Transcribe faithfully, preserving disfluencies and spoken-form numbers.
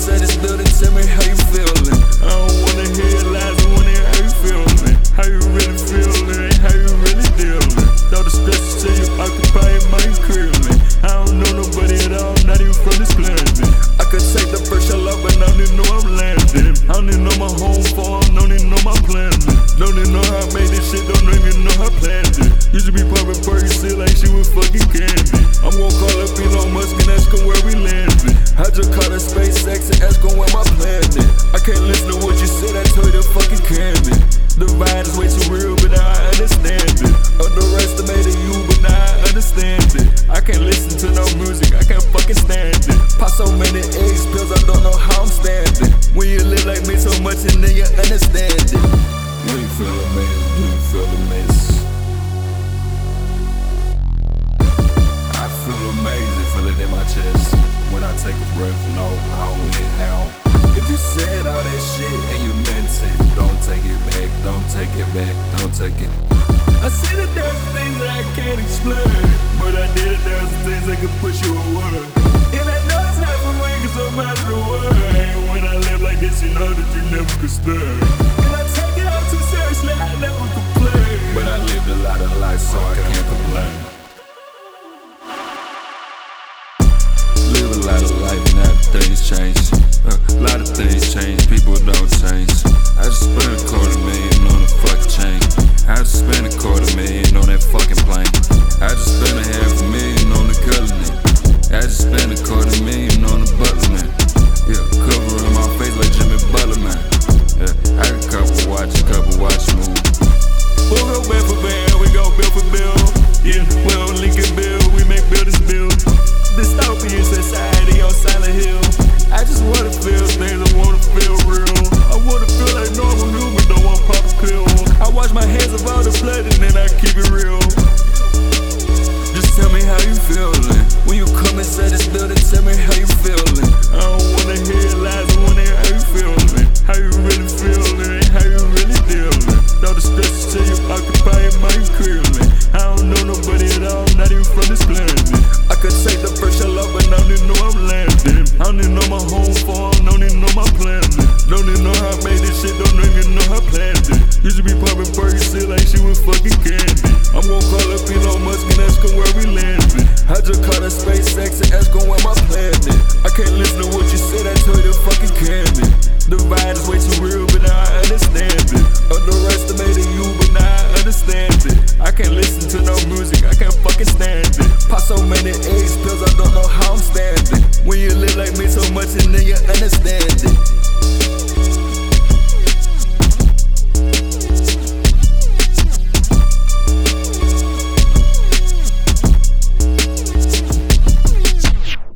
inside this building, tell me how you feeling. I don't wanna hear lies, I wanna hear how you feeling. How you really feeling, how you really dealing. All the stress till you occupy your mind clearly. I don't know nobody at all, not even from this planet. I could take the first shot love, but I don't even know I'm landing. I don't even know my home form, don't even know my plan. Don't even know how I made this shit, don't even know how I planned it. Used to be popping Percocet like she was fucking candy. I'm gonna call up Elon Musk and ask him where we landed. I just called her SpaceX and ask him where my planet. I can't listen to what you said, I told you to fucking candy. The vibe is way too real, but now I understand it. Underestimated you, but now I understand it. I can't listen to no music, I can't fucking stand it. Pop so many eggs pills, I don't know how I'm standing. When you live like me so much and then you understand it. Do you feel amazing? Do you feel amazing? I feel amazing, feel it in my chest. When I take a breath, no, I don't inhale. If you said all that shit and you meant it, don't take it back, don't take it back, don't take it. I see that there's things that I can't explain, but I did it, there's things that can push you away. And I know it's not for me, cause I'm out of the way. When I live like this, you know that you never could stay. And I take it all too seriously, I never complain. But I lived a lot of life, so I can't complain. Live a lot of life, now things change. A uh, lot of things change, people don't change. I just spent a quarter million on a fucking chain. I just spent a quarter million on that fucking plane. I just spent a half a million on the coloring. I just spent a quarter million on the butler, man. Yeah, covering my face like Jimmy Butler, man. Yeah, I got a couple watch, a couple watch move. We'll go band for band, we go bill for bill. Yeah, we don't link and build, we make buildings build. Dystopian society on Silent Hill. I just wanna feel things, I wanna feel real. I wanna feel like normal human, don't wanna pop a pill. I wash my hands of all the blood and then I keep it real. Just tell me how you feeling. When you come inside this building, tell me how you feeling. I don't wanna hear lies, I wanna hear how you feeling. How you really feeling, how you really dealing. All the stress till you occupy your mind clearly. I don't know nobody at all, not even from this planet. I could take the first shot love, but I don't even know I'm landing. I don't even know my home form, don't even know my planet. Don't even know how I made this shit, don't even know how I planned it. Used to be popping Percocet like she was fucking candy. I'm gonna call up Elon Musk and ask him where we landed. I just called her SpaceX and ask him where my planet. I can't listen to what you said, I told you to fucking candy. The vibe is way too real, but now I understand it. Underestimated you, but now I understand it. I can't listen to no music, I can't fucking stand it. Pop so many eggs pills, I don't know how I'm standing. When you live like me so much and then you understand it.